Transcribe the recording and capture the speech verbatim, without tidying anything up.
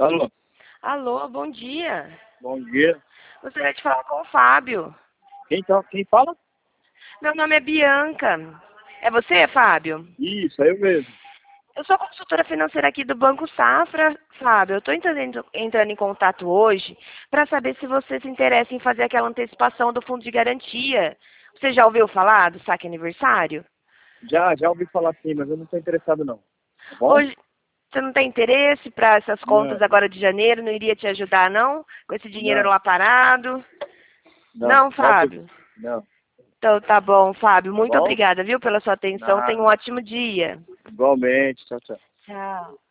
Alô, Alô, bom dia. bom dia. Gostaria de falar com o Fábio. Quem, tá, quem fala? Meu nome é Bianca. É você, Fábio? Isso, é eu mesmo. Eu sou consultora financeira aqui do Banco Safra, Fábio. Eu estou entrando, entrando em contato hoje para saber se você se interessa em fazer aquela antecipação do fundo de garantia. Você já ouviu falar do saque aniversário? Já, já ouvi falar sim, mas eu não estou interessado não. Tá bom? Hoje, você não tem interesse para essas contas Não, agora de janeiro? Não iria te ajudar, não? Com esse dinheiro não, lá parado? não. Não, Pode ser. Fábio. Não, Então tá bom, Fábio. tá Muito bom? obrigada, viu, pela sua atenção. Tenha um Nada. ótimo dia. Igualmente. Tchau, tchau. Tchau.